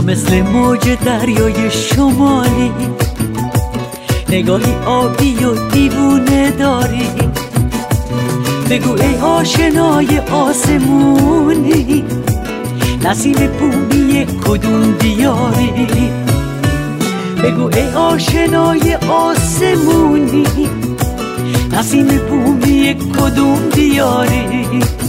تو مثل موج دریای شمالی، نگاهی آبی و دیوونه داری. بگو ای آشنای آسمونی، نسیم بومی کدوم دیاری. بگو ای آشنای آسمونی، نسیم بومی کدوم دیاری.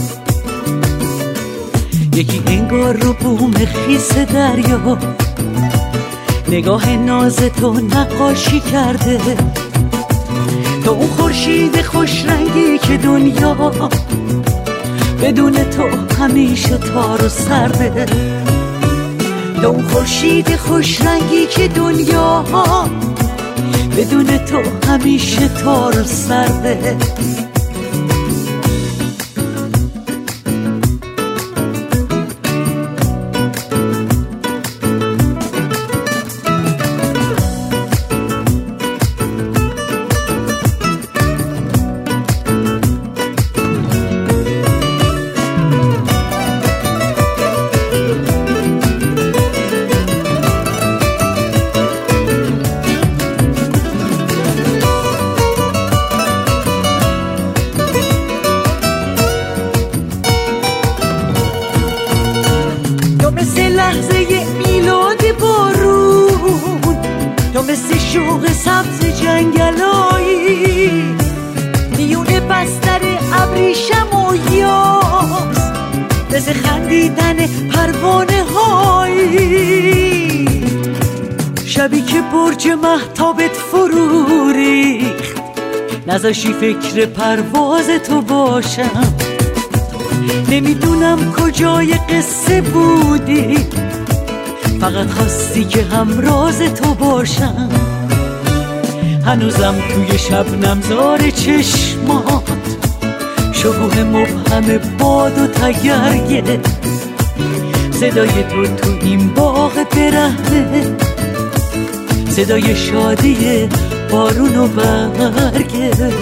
یکی انگار رو بوم خیس دریا، نگاه ناز تو نقاشی کرده. تو اون خورشید خوش رنگی که دنیا بدون تو همیشه تار و سرده. تو اون خورشید خوش رنگی که دنیا بدون تو همیشه تار و سرده. تو مثل لحظه میلاد بارون، تو مثل شوق سبز جنگلایی، میون بستر ابریشم و یاس، مثل خندیدن پروانه هایی. شبی که برج مهتابت فرو ریخت، نذاشی فکر پرواز تو باشم. نمیدونم کجای قصه بودی، فقط خواستی که همراز تو باشم. هنوزم توی شبنم زار چشمات، شبوه مبهم باد و تگرگه. صدای تو این باغ برهنه، صدای شادی بارون و برگه.